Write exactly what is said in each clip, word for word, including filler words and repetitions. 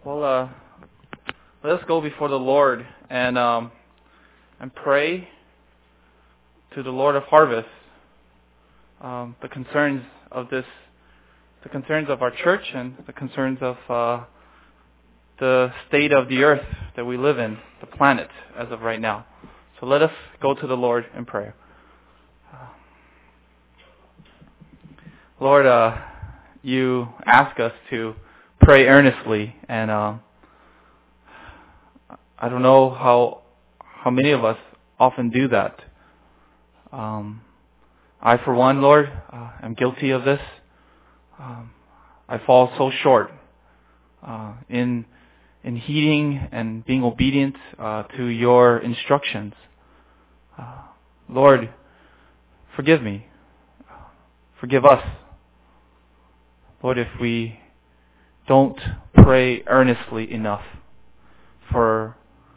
Well, uh, let us go before the Lord and um, and pray to the Lord of harvest um, the concerns of this, the concerns of our church and the concerns of uh, the state of the earth that we live in, the planet as of right now. So let us go to the Lord in prayer. Uh, Lord, uh, you ask us to pray earnestly, and uh, I don't know how how many of us often do that. Um, I, for one, Lord, uh, am guilty of this. Um, I fall so short uh, in in heeding and being obedient uh, to your instructions. Uh, Lord, forgive me. Forgive us. Lord, if we don't pray earnestly enough for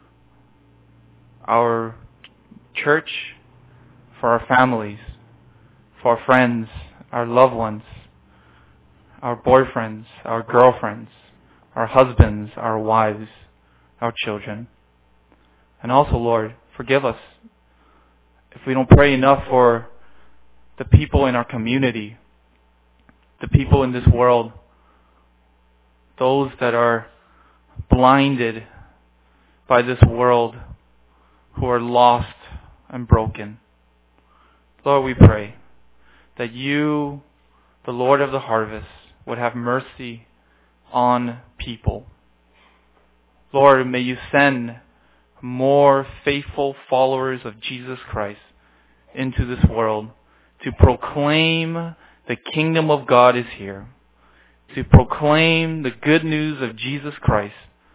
our church, for our families, for our friends, our loved ones, our boyfriends, our girlfriends, our husbands, our wives, our children. And also, Lord, forgive us if we don't pray enough for the people in our community, the people in this world, those that are blinded by this world, who are lost and broken. Lord, we pray that you, the Lord of the harvest, would have mercy on people. Lord, may you send more faithful followers of Jesus Christ into this world to proclaim the kingdom of God is here, to proclaim the good news of Jesus Christ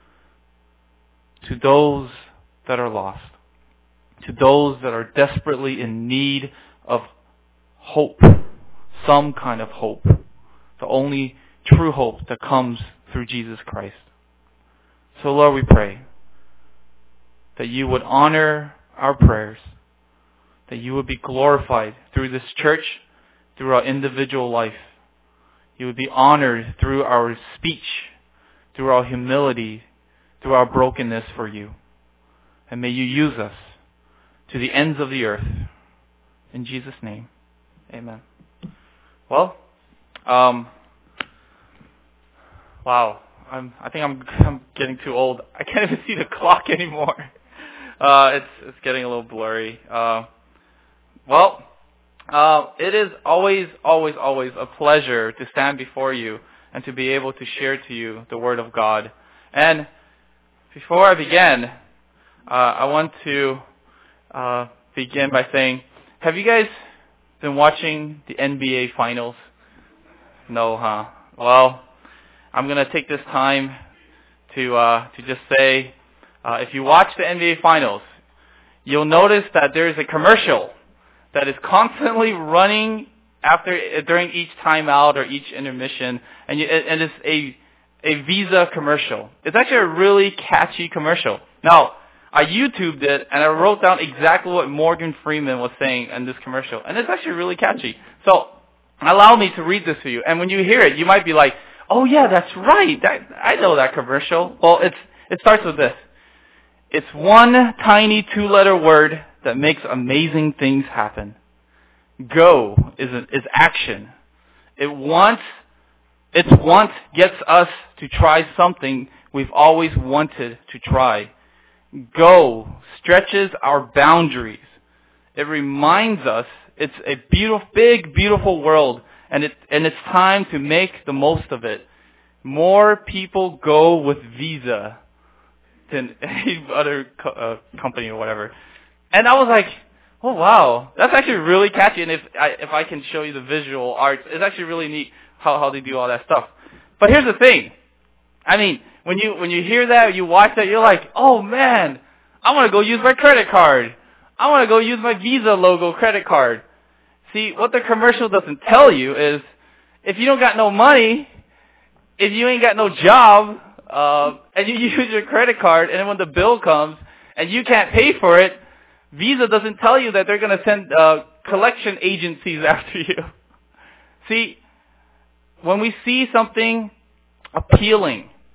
to those that are lost, to those that are desperately in need of hope, some kind of hope, the only true hope that comes through Jesus Christ. So Lord, we pray that you would honor our prayers, that you would be glorified through this church, through our individual life. You would be honored through our speech, through our humility, through our brokenness for you. And may you use us to the ends of the earth. In Jesus' name, amen. Well, um, wow, I'm, I think I'm, I'm getting too old. I can't even see the clock anymore. Uh, it's, it's getting a little blurry. Uh, well, uh, it is always, always, always a pleasure to stand before you and to be able to share to you the Word of God. And before I begin, uh, I want to uh, begin by saying, have you guys been watching the N B A Finals? No, huh? Well, I'm going to take this time to uh, to just say, uh, if you watch the N B A Finals, you'll notice that there is a commercial that is constantly running after during each timeout or each intermission, and, you, and it's a a Visa commercial. It's actually a really catchy commercial. Now, I YouTubed it, and I wrote down exactly what Morgan Freeman was saying in this commercial, and it's actually really catchy. So, allow me to read this to you. And when you hear it, you might be like, "Oh yeah, that's right. That, I know that commercial." Well, it's it starts with this. It's one tiny two-letter word that makes amazing things happen. Go is a, is action. It wants its want gets us to try something we've always wanted to try. Go stretches our boundaries. It reminds us it's a beautiful, big, beautiful world, and it and it's time to make the most of it. More people go with Visa than any other co- uh, company or whatever. And I was like, oh wow, that's actually really catchy. And if I if I can show you the visual art, it's actually really neat how how they do all that stuff. But here's the thing. I mean, when you when you hear that, you watch that, you're like, oh man, I want to go use my credit card. I want to go use my Visa logo credit card. See, what the commercial doesn't tell you is, if you don't got no money, if you ain't got no job, uh, and you use your credit card, and then when the bill comes and you can't pay for it, Visa doesn't tell you that they're going to send uh, collection agencies after you. See, when we see something appealing,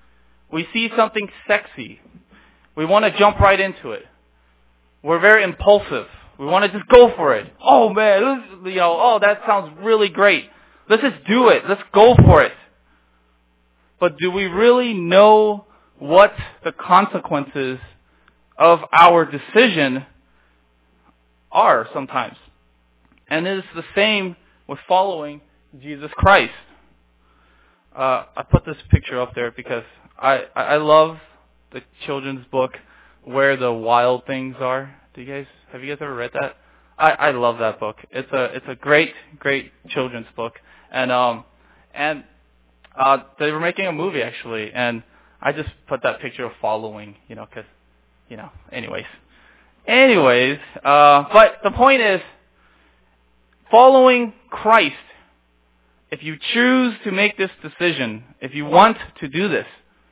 We see something sexy. We want to jump right into it. We're very impulsive. We want to just go for it. Oh man, let's, you know, oh that sounds really great. Let's just do it. Let's go for it. But do we really know what the consequences of our decision are sometimes? And it is the same with following Jesus Christ. Uh, I put this picture up there because I, I love the children's book, Where the Wild Things Are. Do you guys, have you guys ever read that? I, I love that book. It's a, it's a great, great children's book. And, um, and, uh, they were making a movie actually, and I just put that picture of following, you know, cause, you know, anyways. Anyways, uh, but the point is, following Christ, if you choose to make this decision, if you want to do this,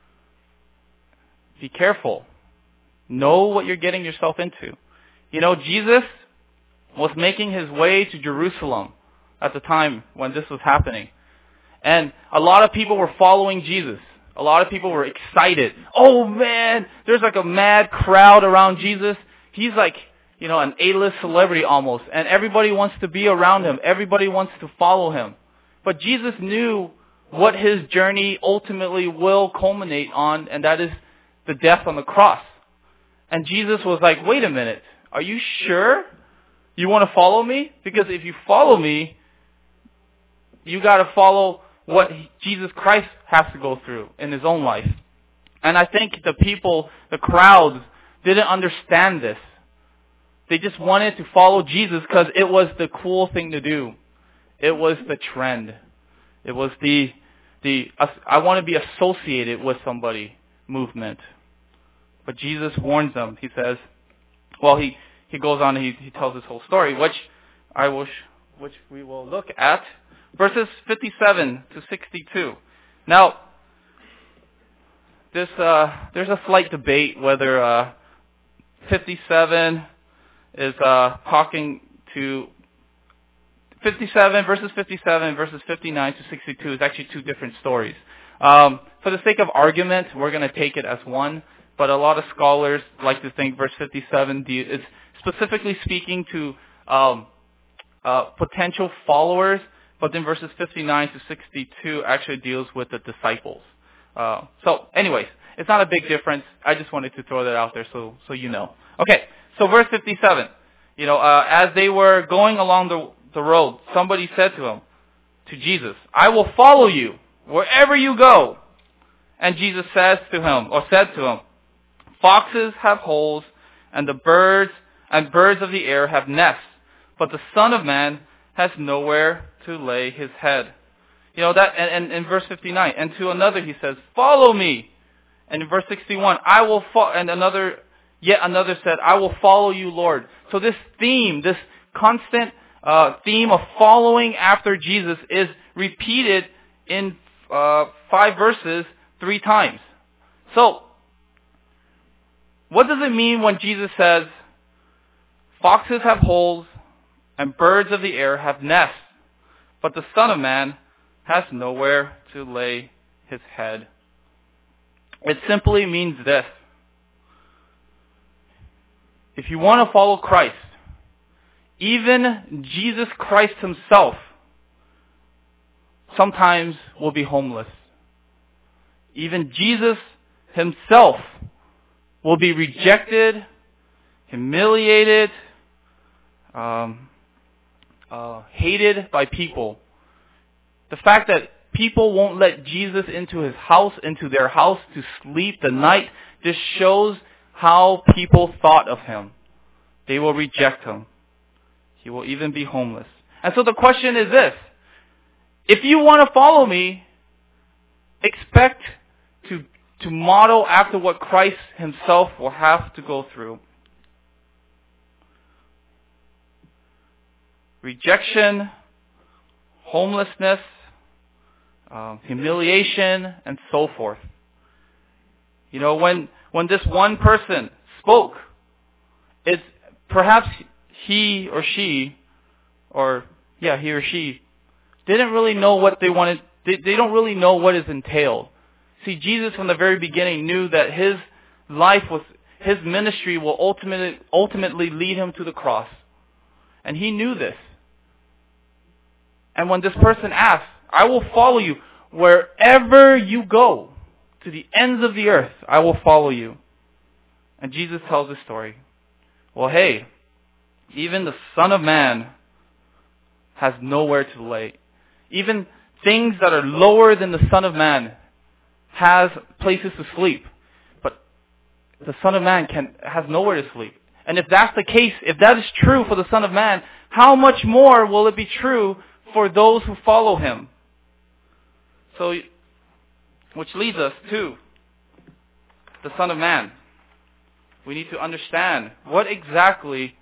be careful. Know what you're getting yourself into. You know, Jesus was making his way to Jerusalem at the time when this was happening. And a lot of people were following Jesus. A lot of people were excited. Oh man, there's like a mad crowd around Jesus. He's like, you know, an A-list celebrity almost. And everybody wants to be around him. Everybody wants to follow him. But Jesus knew what his journey ultimately will culminate on, and that is the death on the cross. And Jesus was like, wait a minute, are you sure you want to follow me? Because if you follow me, you got to follow what Jesus Christ has to go through in his own life. And I think the people, the crowds, didn't understand this. They just wanted to follow Jesus because it was the cool thing to do. It was the trend. It was the, the I want to be associated with somebody movement. But Jesus warns them. He says, well, he, he goes on and he, he tells this whole story, which I will, which we will look at. Verses fifty-seven to sixty-two. Now, this, uh, there's a slight debate whether uh, fifty-seven is uh, talking to fifty-seven, verses fifty-seven, verses fifty-nine to sixty-two is actually two different stories. Um, for the sake of argument, we're going to take it as one, but a lot of scholars like to think verse fifty-seven is specifically speaking to um, uh, potential followers, but then verses fifty-nine to sixty-two actually deals with the disciples. Uh, so anyways, it's not a big difference. I just wanted to throw that out there so so you know. Okay, so verse fifty-seven. You know, uh, as they were going along the the road, somebody said to him, to Jesus, I will follow you wherever you go. And Jesus says to him, or said to him, foxes have holes, and the birds and birds of the air have nests, but the Son of Man has nowhere to lay his head. You know that, and, and in verse fifty-nine, and to another he says, follow me. And in verse sixty-one, I will follow, and another, yet another said, I will follow you, Lord. So this theme, this constant uh, theme of following after Jesus is repeated in uh, five verses three times. So, what does it mean when Jesus says, foxes have holes and birds of the air have nests, but the Son of Man has nowhere to lay his head? It simply means this. If you want to follow Christ, even Jesus Christ himself sometimes will be homeless. Even Jesus himself will be rejected, humiliated, um, uh, hated by people. The fact that people won't let Jesus into his house, into their house to sleep the night, just shows how people thought of him. They will reject him. He will even be homeless. And so the question is this. If you want to follow me, expect to, to model after what Christ himself will have to go through. Rejection, homelessness, um, humiliation, and so forth. You know, when, when this one person spoke, it's perhaps he or she, or yeah, he or she, didn't really know what they wanted. They, they don't really know what is entailed. See, Jesus from the very beginning knew that his life was, his ministry will ultimately, ultimately lead him to the cross. And he knew this. And when this person asked, I will follow you wherever you go, to the ends of the earth, I will follow you. And Jesus tells this story. Well, hey, even the Son of Man has nowhere to lay. Even things that are lower than the Son of Man has places to sleep. But the Son of Man can has nowhere to sleep. And if that's the case, if that is true for the Son of Man, how much more will it be true for those who follow him? So, which leads us to the Son of Man. We need to understand what exactly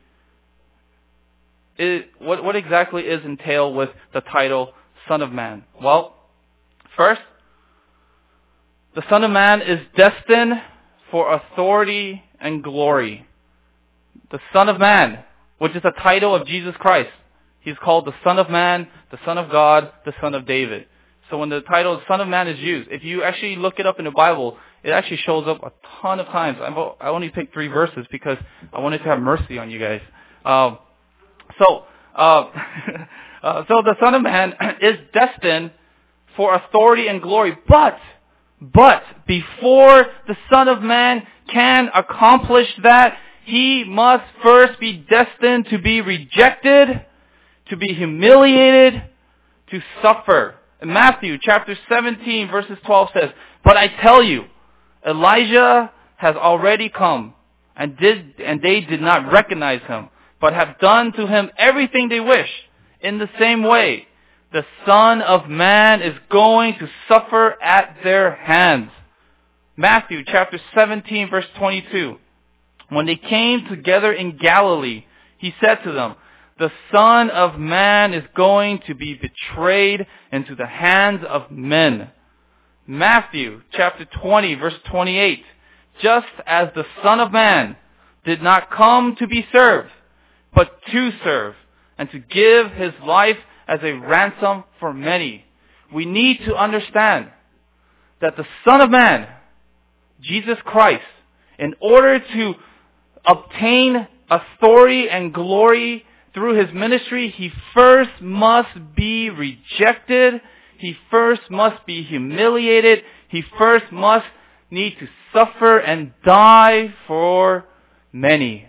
is, what, what exactly is entailed with the title Son of Man. Well, first, the Son of Man is destined for authority and glory. The Son of Man, which is the title of Jesus Christ. He's called the Son of Man, the Son of God, the Son of David. So when the title Son of Man is used, if you actually look it up in the Bible, it actually shows up a ton of times. I only picked three verses because I wanted to have mercy on you guys. Um, so, uh, uh, so the Son of Man is destined for authority and glory. But, but before the Son of Man can accomplish that, he must first be destined to be rejected, to be humiliated, to suffer. In Matthew chapter seventeen verses twelve says, but I tell you, Elijah has already come, and did and they did not recognize him, but have done to him everything they wish. In the same way, the Son of Man is going to suffer at their hands. Matthew chapter seventeen verse twenty-two. When they came together in Galilee, he said to them, the Son of Man is going to be betrayed into the hands of men. Matthew chapter twenty verse twenty-eight. Just as the Son of Man did not come to be served, but to serve, and to give his life as a ransom for many. We need to understand that the Son of Man, Jesus Christ, in order to obtain authority and glory through his ministry, he first must be rejected. He first must be humiliated. He first must need to suffer and die for many.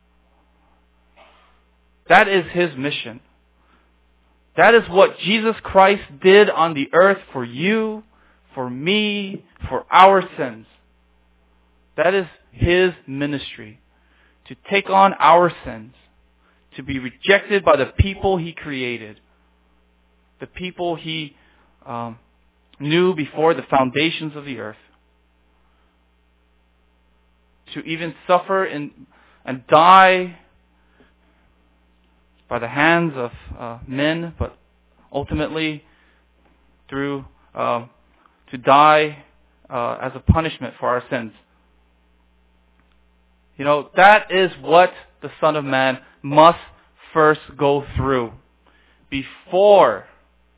That is his mission. That is what Jesus Christ did on the earth for you, for me, for our sins. That is his ministry. To take on our sins. To be rejected by the people he created. The people he um, knew before the foundations of the earth. To even suffer and, and die by the hands of uh, men, but ultimately through uh, to die uh, as a punishment for our sins. You know, that is what the Son of Man must first go through before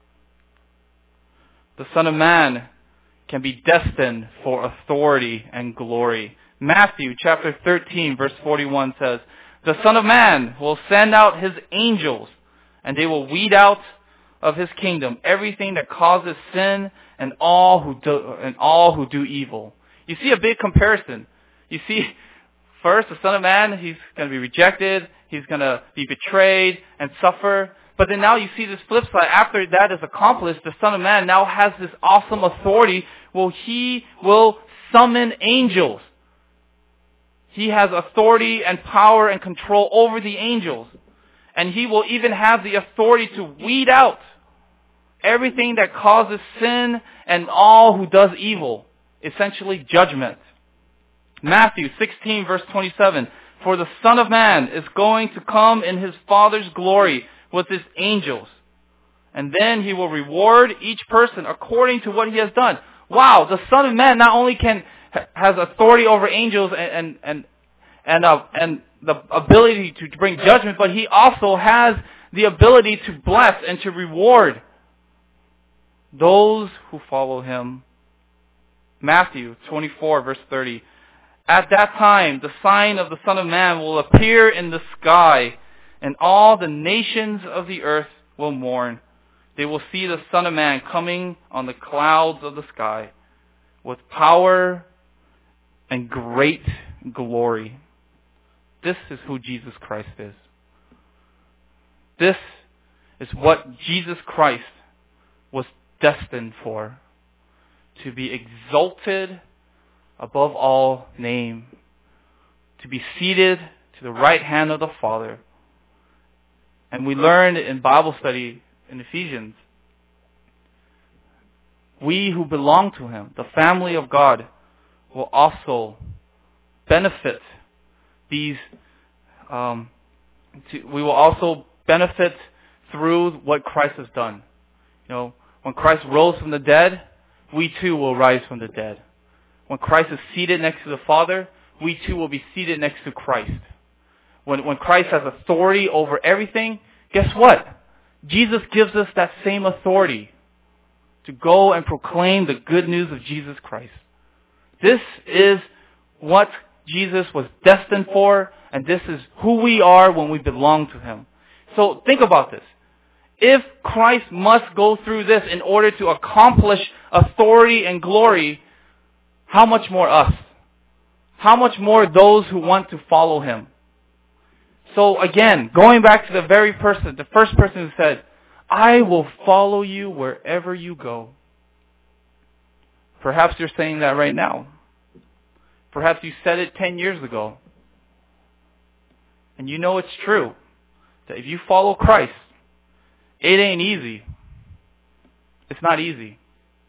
the Son of Man can be destined for authority and glory. Matthew chapter thirteen verse forty-one says, the Son of Man will send out his angels, and they will weed out of his kingdom everything that causes sin and all who do, and all who do evil. You see a big comparison. You see, first, the Son of Man, he's going to be rejected, he's going to be betrayed and suffer. But then now you see this flip side. After that is accomplished, the Son of Man now has this awesome authority. Well, he will summon angels. He has authority and power and control over the angels. And he will even have the authority to weed out everything that causes sin and all who does evil. Essentially, judgment. Matthew sixteen verse twenty-seven. For the Son of Man is going to come in his Father's glory with his angels. And then he will reward each person according to what he has done. Wow, the Son of Man not only can has authority over angels and and and and, uh, and the ability to bring judgment, but he also has the ability to bless and to reward those who follow him. Matthew twenty-four, verse thirty. At that time, the sign of the Son of Man will appear in the sky, and all the nations of the earth will mourn. They will see the Son of Man coming on the clouds of the sky with power and great glory. This is who Jesus Christ is. This is what Jesus Christ was destined for. To be exalted above all name. To be seated to the right hand of the Father. And we learned in Bible study in Ephesians, we who belong to Him, the family of God, will also benefit these, um, to, we will also benefit through what Christ has done. You know, when Christ rose from the dead, we too will rise from the dead. When Christ is seated next to the Father, we too will be seated next to Christ. When, when Christ has authority over everything, guess what? Jesus gives us that same authority to go and proclaim the good news of Jesus Christ. This is what Jesus was destined for, and this is who we are when we belong to Him. So think about this. If Christ must go through this in order to accomplish authority and glory, how much more us? How much more those who want to follow Him? So again, going back to the very person, the first person who said, I will follow you wherever you go. Perhaps you're saying that right now. Perhaps you said it ten years ago. And you know it's true. That if you follow Christ, it ain't easy. It's not easy.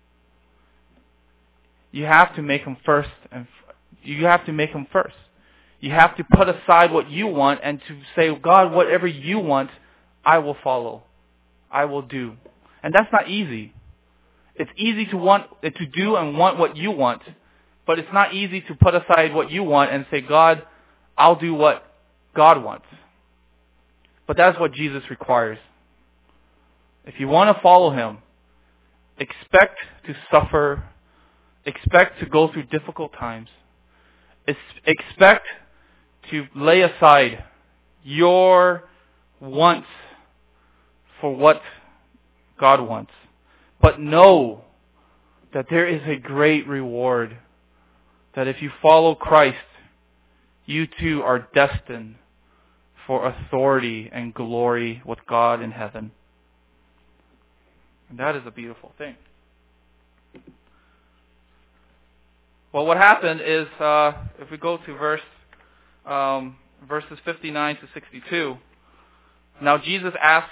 You have to make Him first, and you have to make Him first. You have to put aside what you want and to say, God, whatever you want, I will follow. I will do. And that's not easy. It's easy to want to do and want what you want, but it's not easy to put aside what you want and say, God, I'll do what God wants. But that's what Jesus requires. If you want to follow Him, expect to suffer, expect to go through difficult times, expect to lay aside your wants for what God wants. But know that there is a great reward. That if you follow Christ, you too are destined for authority and glory with God in heaven. And that is a beautiful thing. Well, what happened is, uh, if we go to verse um, verses fifty-nine to sixty-two, now Jesus asked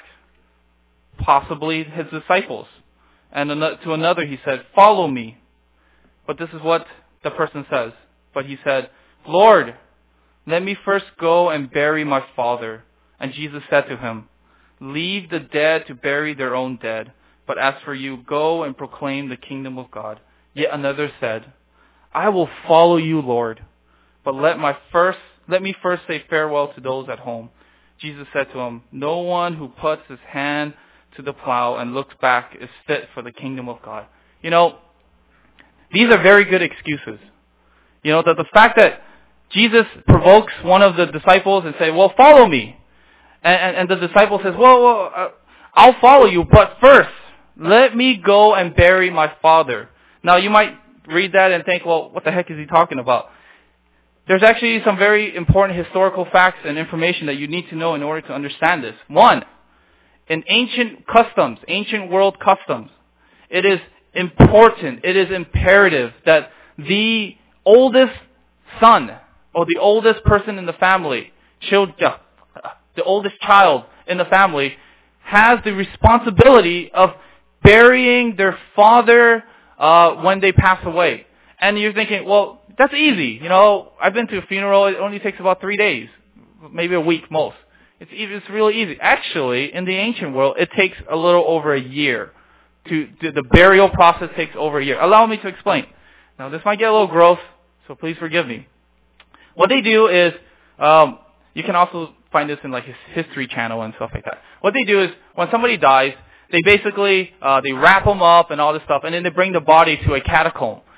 possibly His disciples, and to another He said, follow me. But this is what the person says. But he said, Lord, let me first go and bury my father. And Jesus said to him, leave the dead to bury their own dead. But as for you, go and proclaim the kingdom of God. Yet another said, I will follow you, Lord, but let my first, let me first say farewell to those at home. Jesus said to him, no one who puts his hand to the plow and looks back is fit for the kingdom of God. You know, these are very good excuses. You know, that the fact that Jesus provokes one of the disciples and say, well, follow me. And, and, and the disciple says, well, well uh, I'll follow you, but first, let me go and bury my father. Now, you might read that and think, well, what the heck is he talking about? There's actually some very important historical facts and information that you need to know in order to understand this. One, in ancient customs, ancient world customs, it is important, it is imperative that the oldest son or the oldest person in the family, children, the oldest child in the family, has the responsibility of burying their father uh, when they pass away. And you're thinking, well, that's easy. You know, I've been to a funeral. It only takes about three days, maybe a week most. It's it's really easy. Actually, in the ancient world, it takes a little over a year. To, to the burial process takes over a year. Allow me to explain. Now, this might get a little gross, so please forgive me. What they do is, um, you can also find this in like his History Channel and stuff like that. What they do is, when somebody dies, they basically uh, they wrap them up and all this stuff, and then they bring the body to a catacomb.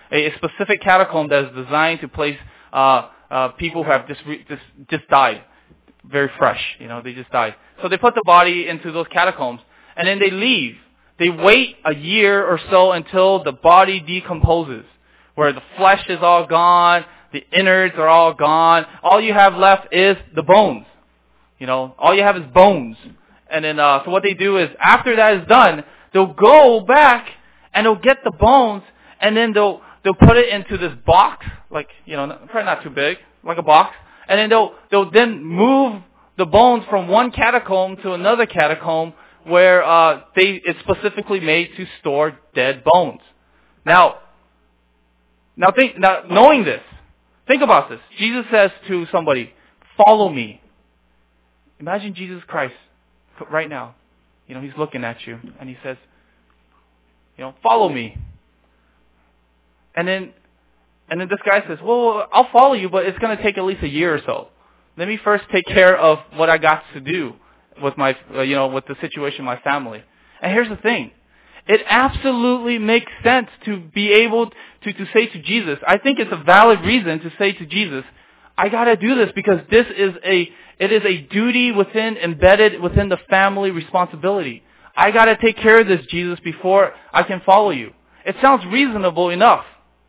a specific catacomb that is designed to place uh, uh, people who have just, re- just just died, very fresh. You know, they just died. So they put the body into those catacombs, and then they leave. They wait a year or so until the body decomposes, where the flesh is all gone, the innards are all gone. All you have left is the bones. You know, all you have is bones. And then, uh, so what they do is, after that is done, they'll go back and they'll get the bones, and then they'll they'll put it into this box, like, you know, probably not too big, like a box, and then they'll they'll then move the bones from one catacomb to another catacomb, where uh, they it's specifically made to store dead bones. Now, now think now knowing this, think about this. Jesus says to somebody, "Follow me." Imagine Jesus Christ right now. You know, he's looking at you and he says, you know, "Follow me." And then, and then this guy says, "Well, I'll follow you, but it's going to take at least a year or so. Let me first take care of what I got to do with my, uh, you know, with the situation, my family." And here's the thing. It absolutely makes sense to be able to, to say to Jesus, I think it's a valid reason to say to Jesus, I got to do this because this is a, it is a duty within, embedded within the family responsibility. I got to take care of this, Jesus, before I can follow you. It sounds reasonable enough.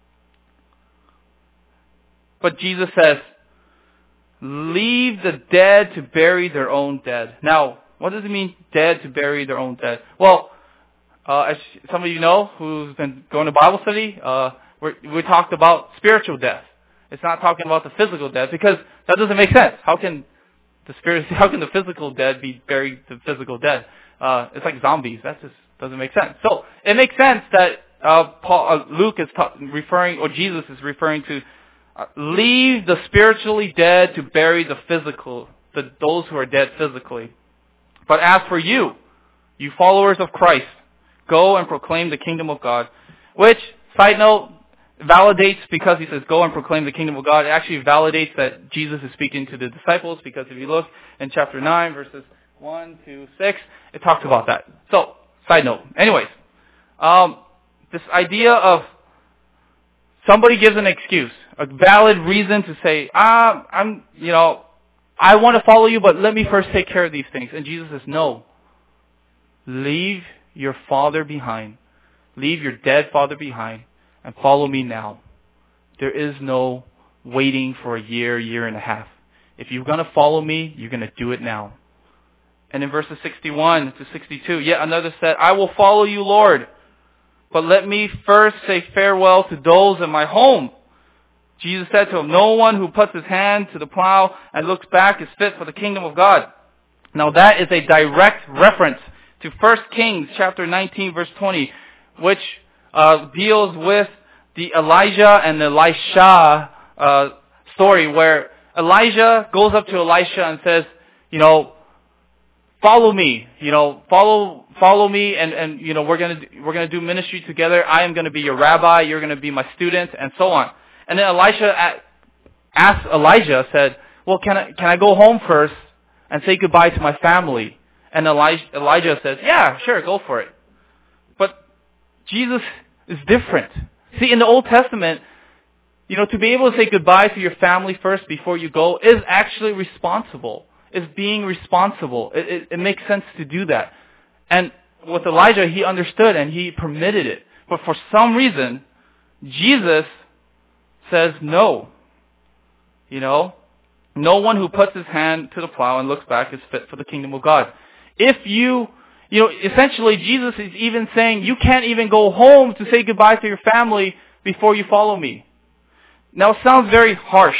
But Jesus says, leave the dead to bury their own dead. Now, what does it mean, dead to bury their own dead? Well, uh, as some of you know who's been going to Bible study, uh, we're, we talked about spiritual death. It's not talking about the physical death because that doesn't make sense. How can the spirit, how can the physical dead be buried the physical dead? Uh, it's like zombies. That just doesn't make sense. So it makes sense that uh, Paul, uh, Luke is ta- referring, or Jesus is referring to, uh, leave the spiritually dead to bury the physical, the, those who are dead physically. But as for you, you followers of Christ, go and proclaim the kingdom of God. Which, side note, validates, because he says go and proclaim the kingdom of God, it actually validates that Jesus is speaking to the disciples, because if you look in chapter nine, verses one to six, it talks about that. So, side note. Anyways, um, this idea of somebody gives an excuse, a valid reason to say, ah, I'm, you know, I want to follow you, but let me first take care of these things. And Jesus says, no. Leave your father behind. Leave your dead father behind and follow me now. There is no waiting for a year, year and a half. If you're going to follow me, you're going to do it now. And in verses sixty-one to sixty-two, yet another said, I will follow you, Lord, but let me first say farewell to those in my home. Jesus said to him, no one who puts his hand to the plow and looks back is fit for the kingdom of God. Now that is a direct reference to First Kings chapter nineteen, verse twenty, which uh, deals with the Elijah and Elisha uh, story, where Elijah goes up to Elisha and says, you know, follow me, you know, follow follow me, and, and you know, we're gonna we're gonna do ministry together. I am gonna be your rabbi, you're gonna be my student, and so on. And then Elisha asked Elijah, said, well, can I can I go home first and say goodbye to my family? And Elijah, Elijah says, yeah, sure, go for it. But Jesus is different. See, in the Old Testament, you know, to be able to say goodbye to your family first before you go is actually responsible. Is being responsible. It, it, it makes sense to do that. And with Elijah, he understood and he permitted it. But for some reason, Jesus says no. You know, no one who puts his hand to the plow and looks back is fit for the kingdom of God. If you, you know, essentially Jesus is even saying you can't even go home to say goodbye to your family before you follow me. Now it sounds very harsh.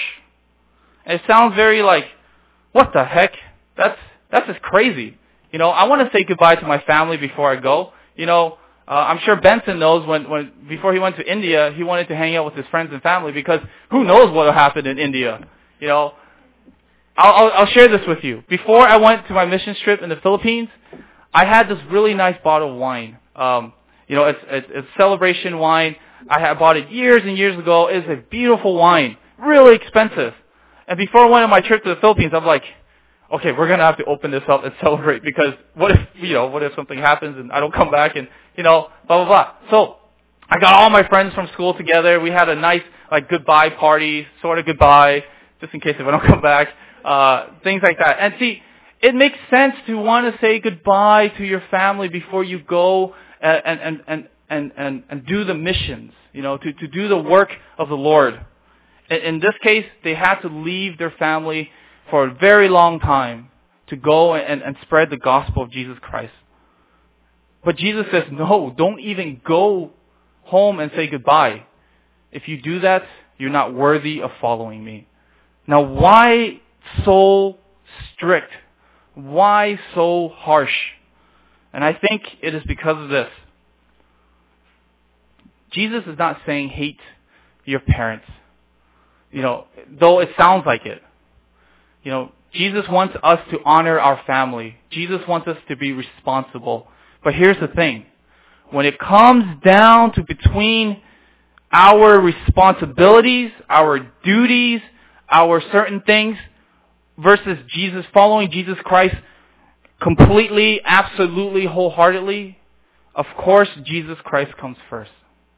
It sounds very like, what the heck? That's that's just crazy. You know, I want to say goodbye to my family before I go. You know, uh, I'm sure Benson knows when, when before he went to India, he wanted to hang out with his friends and family because who knows what will happen in India. You know, I'll, I'll, I'll share this with you. Before I went to my mission trip in the Philippines, I had this really nice bottle of wine. Um, you know, it's, it's, it's celebration wine. I had bought it years and years ago. It's a beautiful wine, really expensive. And before I went on my trip to the Philippines, I'm like, okay, we're going to have to open this up and celebrate because what if, you know, what if something happens and I don't come back and, you know, blah, blah, blah. So I got all my friends from school together. We had a nice, like, goodbye party, sort of goodbye, just in case if I don't come back, uh, things like that. And see, it makes sense to want to say goodbye to your family before you go and, and, and, and, and, and do the missions, you know, to, to do the work of the Lord. In, in this case, they had to leave their family for a very long time to go and, and spread the gospel of Jesus Christ. But Jesus says, no, don't even go home and say goodbye. If you do that, you're not worthy of following me. Now, why so strict? Why so harsh? And I think it is because of this. Jesus is not saying hate your parents. You know, though it sounds like it. You know, Jesus wants us to honor our family. Jesus wants us to be responsible. But here's the thing. When it comes down to between our responsibilities, our duties, our certain things, versus Jesus, following Jesus Christ completely, absolutely, wholeheartedly, of course, Jesus Christ comes first.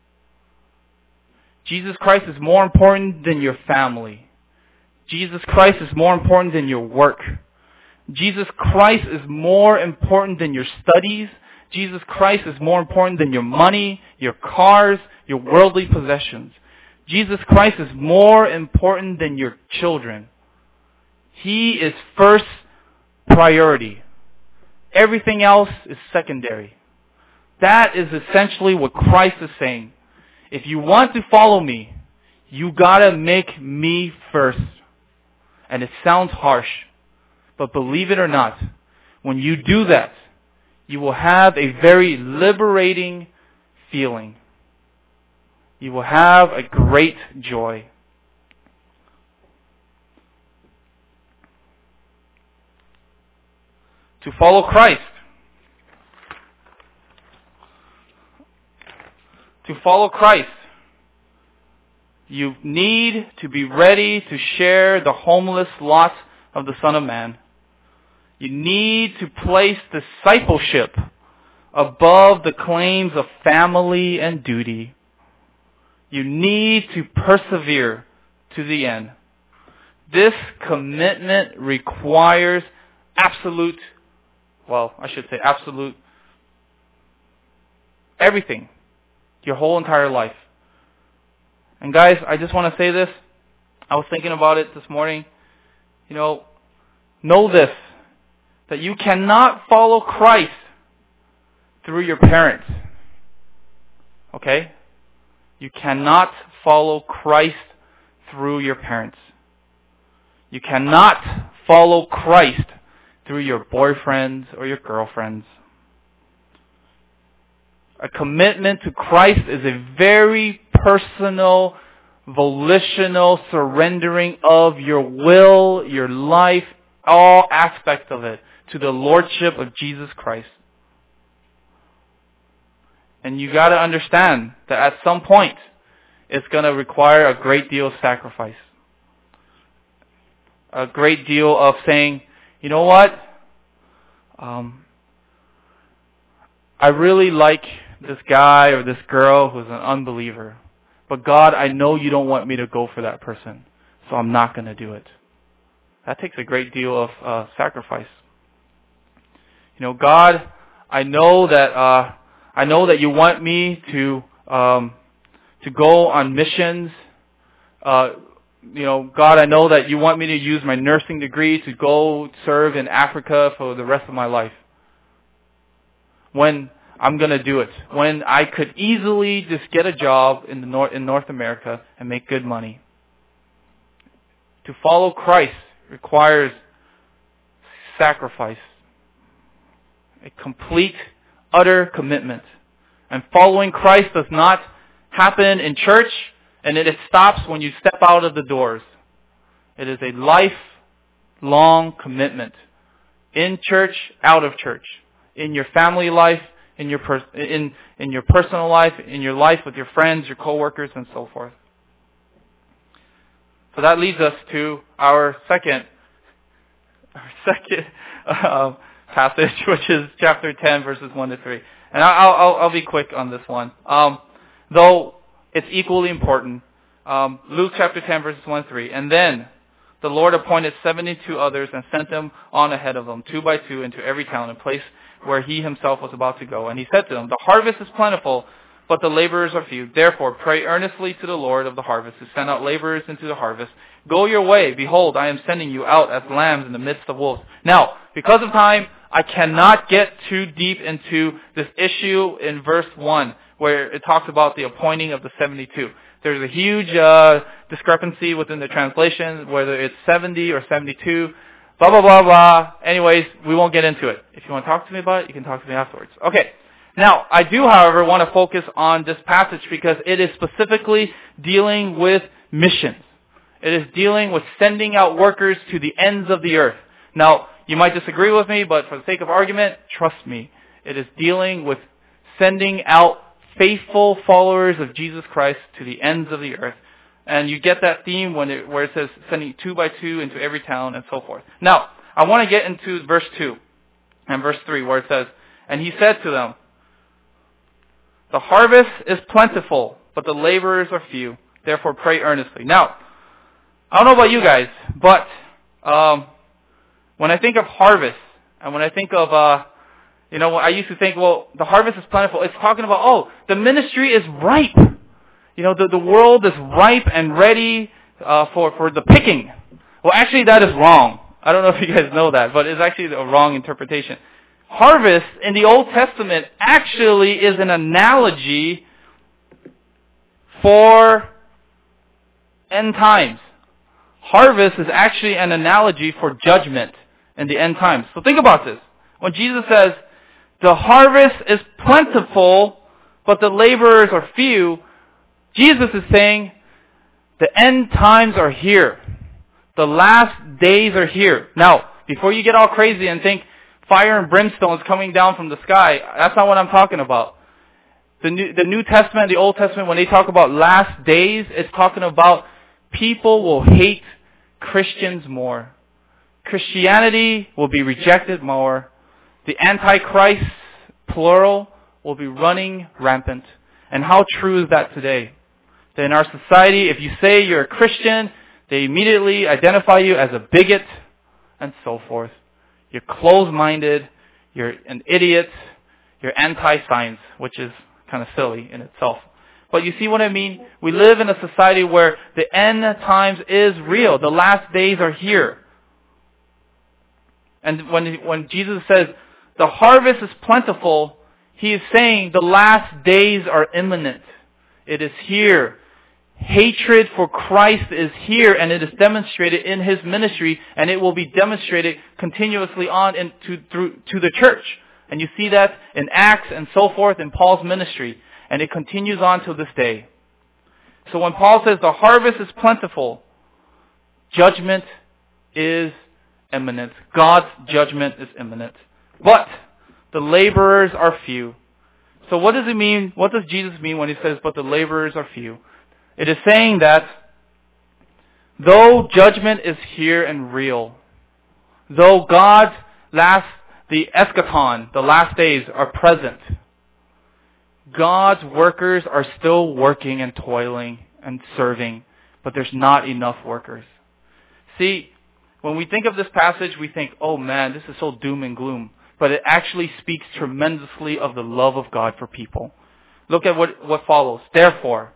Jesus Christ is more important than your family. Jesus Christ is more important than your work. Jesus Christ is more important than your studies. Jesus Christ is more important than your money, your cars, your worldly possessions. Jesus Christ is more important than your children. He is first priority. Everything else is secondary. That is essentially what Christ is saying. If you want to follow me, you gotta make me first. And it sounds harsh, but believe it or not, when you do that, you will have a very liberating feeling. You will have a great joy. To follow Christ. To follow Christ, you need to be ready to share the homeless lot of the Son of Man. You need to place discipleship above the claims of family and duty. You need to persevere to the end. This commitment requires absolute, well, I should say absolute, everything, your whole entire life. And guys, I just want to say this. I was thinking about it this morning. You know, know this, that you cannot follow Christ through your parents. Okay? You cannot follow Christ through your parents. You cannot follow Christ through your boyfriends or your girlfriends. A commitment to Christ is a very personal, volitional surrendering of your will, your life, all aspects of it to the Lordship of Jesus Christ. And you got to understand that at some point, it's going to require a great deal of sacrifice. A great deal of saying, you know what? Um, I really like this guy or this girl who's an unbeliever. But God, I know you don't want me to go for that person. So I'm not going to do it. That takes a great deal of uh, sacrifice. You know, God, I know that uh, I know that you want me to um, to go on missions. Uh, you know, God, I know that you want me to use my nursing degree to go serve in Africa for the rest of my life. When I'm going to do it. When I could easily just get a job in the North, in North America and make good money. To follow Christ requires sacrifice. A complete, utter commitment. And following Christ does not happen in church, and it stops when you step out of the doors. It is a lifelong commitment. In church, out of church. In your family life, in your pers- in in your personal life, in your life with your friends, your coworkers, and so forth. So that leads us to our second, our second uh, passage, which is chapter ten, verses one to three. And I'll I'll, I'll be quick on this one. Um, though it's equally important. Um, Luke chapter ten, verses one to three. And then the Lord appointed seventy-two others and sent them on ahead of them, two by two, into every town and place where he himself was about to go. And he said to them, the harvest is plentiful, but the laborers are few. Therefore, pray earnestly to the Lord of the harvest to send out laborers into the harvest. Go your way. Behold, I am sending you out as lambs in the midst of wolves. Now, because of time, I cannot get too deep into this issue in verse one, where it talks about the appointing of the seventy-two. There's a huge uh, discrepancy within the translation, whether it's seventy or seventy-two, blah, blah, blah, blah. Anyways, we won't get into it. If you want to talk to me about it, you can talk to me afterwards. Okay. Now, I do, however, want to focus on this passage because it is specifically dealing with missions. It is dealing with sending out workers to the ends of the earth. Now, you might disagree with me, but for the sake of argument, trust me. It is dealing with sending out faithful followers of Jesus Christ to the ends of the earth. And you get that theme when it, where it says sending two by two into every town and so forth. Now, I want to get into verse two and verse three where it says, and he said to them, the harvest is plentiful, but the laborers are few. Therefore, pray earnestly. Now, I don't know about you guys, but um, when I think of harvest, and when I think of, uh, you know, I used to think, well, the harvest is plentiful. It's talking about, oh, the ministry is ripe. You know, the, the world is ripe and ready uh, for, for the picking. Well, actually, that is wrong. I don't know if you guys know that, but it's actually a wrong interpretation. Harvest in the Old Testament actually is an analogy for end times. Harvest is actually an analogy for judgment in the end times. So think about this. When Jesus says, the harvest is plentiful, but the laborers are few, Jesus is saying, the end times are here. The last days are here. Now, before you get all crazy and think fire and brimstone is coming down from the sky, that's not what I'm talking about. The New, the New Testament, the Old Testament, when they talk about last days, it's talking about people will hate Christians more. Christianity will be rejected more. The Antichrist, plural, will be running rampant. And how true is that today? That in our society, if you say you're a Christian, they immediately identify you as a bigot and so forth. You're closed-minded, you're an idiot, you're anti-science, which is kind of silly in itself. But you see what I mean? We live in a society where the end times is real. The last days are here. And when, when Jesus says, the harvest is plentiful, he is saying the last days are imminent. It is here. Hatred for Christ is here, and it is demonstrated in his ministry, and it will be demonstrated continuously on into, through, to the church. And you see that in Acts and so forth in Paul's ministry. And it continues on to this day. So when Paul says the harvest is plentiful, judgment is imminent. God's judgment is imminent. But the laborers are few. So what does it mean? What does Jesus mean when he says, but the laborers are few? It is saying that though judgment is here and real, though God's last, the eschaton, the last days are present, God's workers are still working and toiling and serving, but there's not enough workers. See, when we think of this passage, we think, oh man, this is so doom and gloom. But it actually speaks tremendously of the love of God for people. Look at what, what follows. Therefore,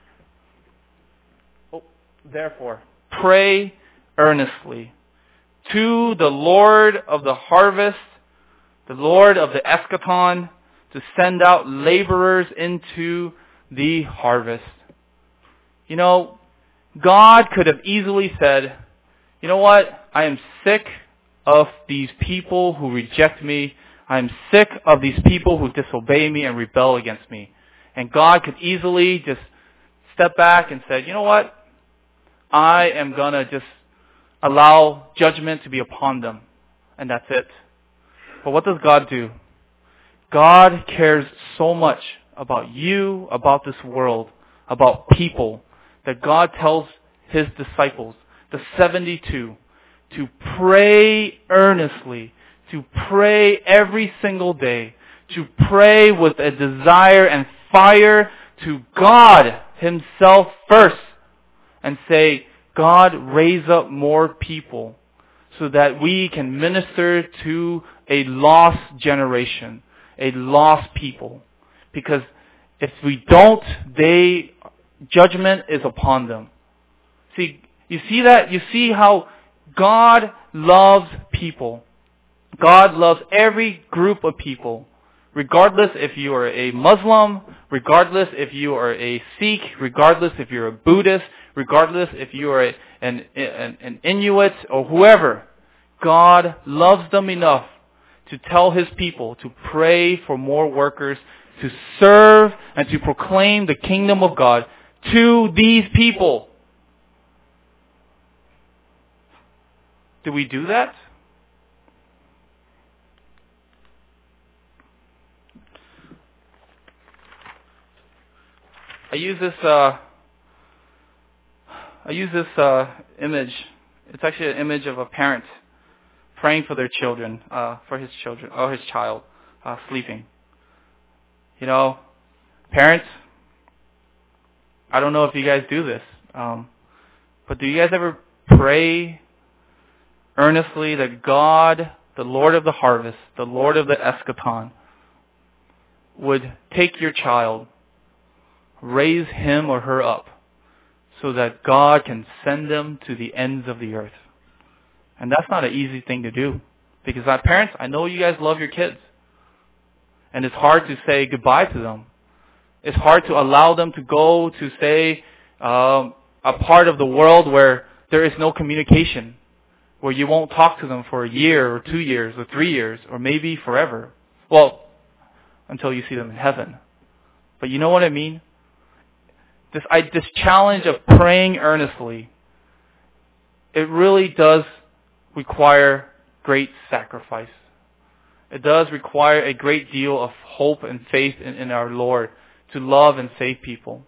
oh, therefore, pray earnestly to the Lord of the harvest, the Lord of the eschaton, to send out laborers into the harvest. You know, God could have easily said, you know what? I am sick of these people who reject me. I am sick of these people who disobey me and rebel against me. And God could easily just step back and say, you know what? I am going to just allow judgment to be upon them. And that's it. But what does God do? God cares so much about you, about this world, about people, that God tells his disciples, the seventy-two, to pray earnestly, to pray every single day, to pray with a desire and fire to God Himself first and say, God, raise up more people so that we can minister to a lost generation, a lost people. Because if we don't, they, judgment is upon them. See, you see that? You see how God loves people. God loves every group of people. Regardless if you are a Muslim, regardless if you are a Sikh, regardless if you're a Buddhist, regardless if you are a, an, an, an Inuit or whoever, God loves them enough to tell His people to pray for more workers, to serve and to proclaim the kingdom of God to these people. Do we do that? I use this. Uh, I use this uh, image. It's actually an image of a parent praying for their children, uh, for his children, or his child, uh, sleeping. You know, parents. I don't know if you guys do this, um, but do you guys ever pray earnestly that God, the Lord of the harvest, the Lord of the eschaton, would take your child, raise him or her up, so that God can send them to the ends of the earth? And that's not an easy thing to do. Because as parents, I know you guys love your kids. And it's hard to say goodbye to them. It's hard to allow them to go to, say, um, a part of the world where there is no communication, where you won't talk to them for a year or two years or three years or maybe forever. Well, until you see them in heaven. But you know what I mean? This, I, this challenge of praying earnestly, it really does require great sacrifice. It does require a great deal of hope and faith in, in our Lord to love and save people.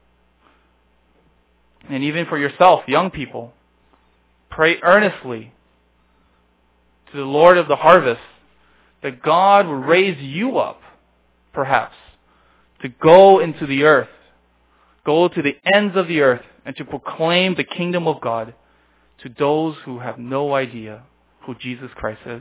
And even for yourself, young people, pray earnestly to the Lord of the harvest that God will raise you up, perhaps, to go into the earth, go to the ends of the earth, and to proclaim the kingdom of God to those who have no idea who Jesus Christ is.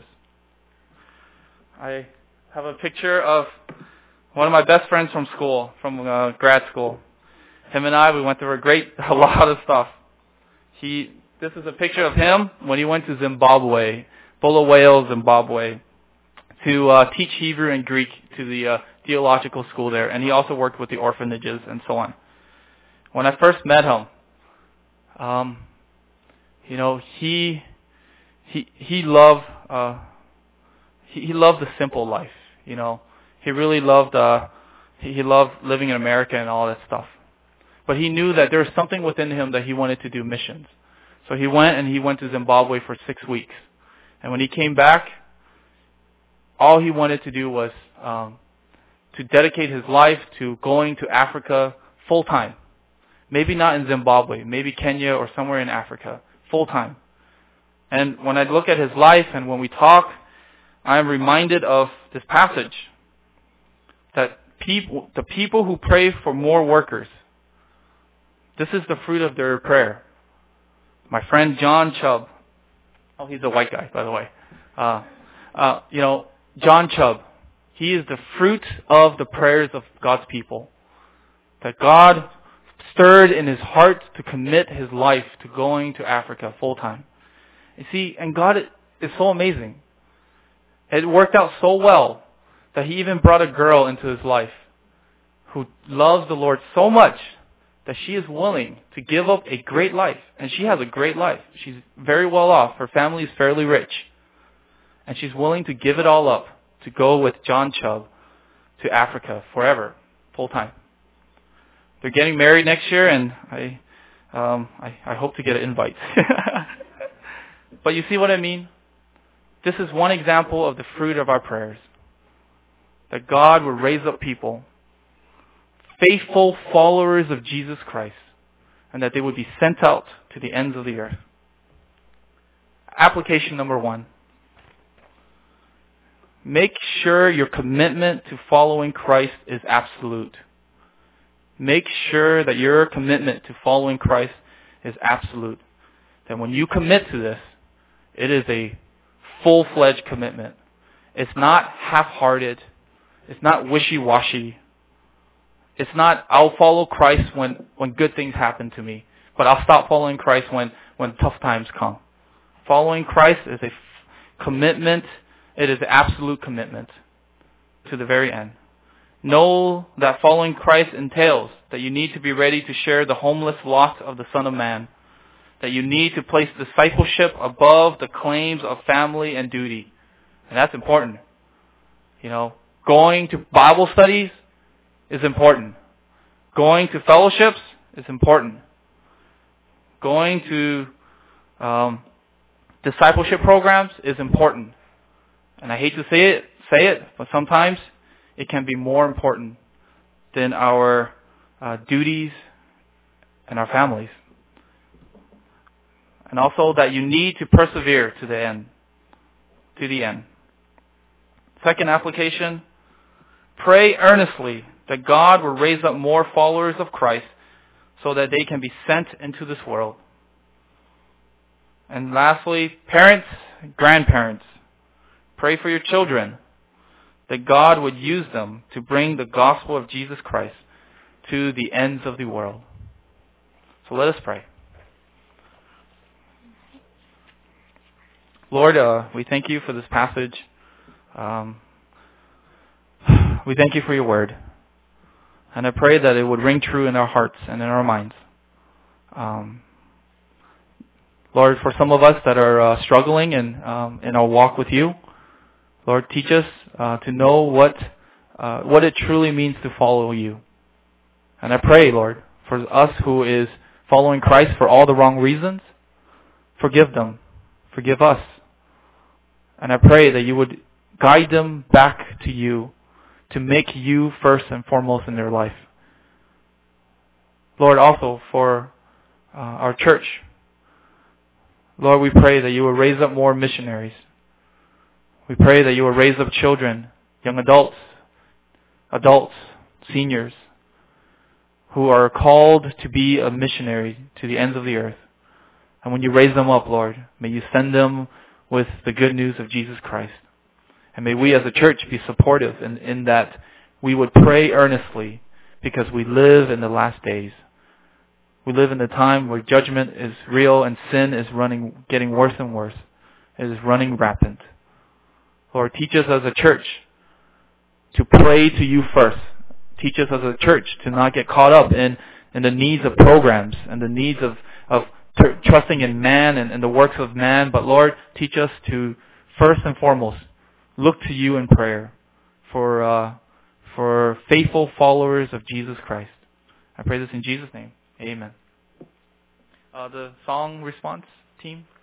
I have a picture of one of my best friends from school, from uh, grad school. Him and I, we went through a great, a lot of stuff. He, this is a picture of him when he went to Zimbabwe, Bulawayo, Zimbabwe, to uh, teach Hebrew and Greek to the uh, theological school there. And he also worked with the orphanages and so on. When I first met him, um, you know, he he he loved uh, he, he loved the simple life. You know, he really loved uh, he, he loved living in America and all that stuff. But he knew that there was something within him that he wanted to do missions. So he went and he went to Zimbabwe for six weeks. And when he came back, all he wanted to do was um, to dedicate his life to going to Africa full time. Maybe not in Zimbabwe, maybe Kenya or somewhere in Africa, full time. And when I look at his life and when we talk, I am reminded of this passage that people, the people who pray for more workers, this is the fruit of their prayer. My friend John Chubb, oh, he's a white guy, by the way. Uh, uh, you know, John Chubb, he is the fruit of the prayers of God's people. That God stirred in his heart to commit his life to going to Africa full time. You see, and God is so amazing. It worked out so well that He even brought a girl into his life who loves the Lord so much that she is willing to give up a great life. And she has a great life. She's very well off. Her family is fairly rich. And she's willing to give it all up to go with John Chubb to Africa forever, full time. They're getting married next year, and I, um, I, I hope to get an invite. But you see what I mean? This is one example of the fruit of our prayers. That God will raise up people, faithful followers of Jesus Christ, and that they would be sent out to the ends of the earth. Application number one. Make sure your commitment to following Christ is absolute. Make sure that your commitment to following Christ is absolute. That when you commit to this, it is a full-fledged commitment. It's not half-hearted. It's not wishy-washy. It's not, I'll follow Christ when, when good things happen to me, but I'll stop following Christ when, when tough times come. Following Christ is a f- commitment. It is an absolute commitment to the very end. Know that following Christ entails that you need to be ready to share the homeless lot of the Son of Man. That you need to place discipleship above the claims of family and duty. And that's important. You know, going to Bible studies is important. Going to fellowships is important. Going to um, discipleship programs is important. And I hate to say it, say it, but sometimes it can be more important than our uh, duties and our families. And also that you need to persevere to the end. To the end. Second application, pray earnestly that God will raise up more followers of Christ so that they can be sent into this world. And lastly, parents, grandparents, pray for your children that God would use them to bring the gospel of Jesus Christ to the ends of the world. So let us pray. Lord, uh, we thank you for this passage. Um, we thank you for your word. And I pray that it would ring true in our hearts and in our minds. Um, Lord, for some of us that are uh, struggling in, um, in our walk with you, Lord, teach us uh, to know what uh, what it truly means to follow you. And I pray, Lord, for us who is following Christ for all the wrong reasons, forgive them. Forgive us. And I pray that you would guide them back to you to make you first and foremost in their life. Lord, also for uh, our church, Lord, we pray that you will raise up more missionaries. We pray that you will raise up children, young adults, adults, seniors, who are called to be a missionary to the ends of the earth. And when you raise them up, Lord, may you send them with the good news of Jesus Christ. And may we as a church be supportive in, in that we would pray earnestly because we live in the last days. We live in a time where judgment is real and sin is running, getting worse and worse. It is running rampant. Lord, teach us as a church to pray to you first. Teach us as a church to not get caught up in, in the needs of programs and the needs of, of tr- trusting in man and, and the works of man. But Lord, teach us to first and foremost look to you in prayer for uh, for faithful followers of Jesus Christ. I pray this in Jesus' name. Amen. Uh, the song response team.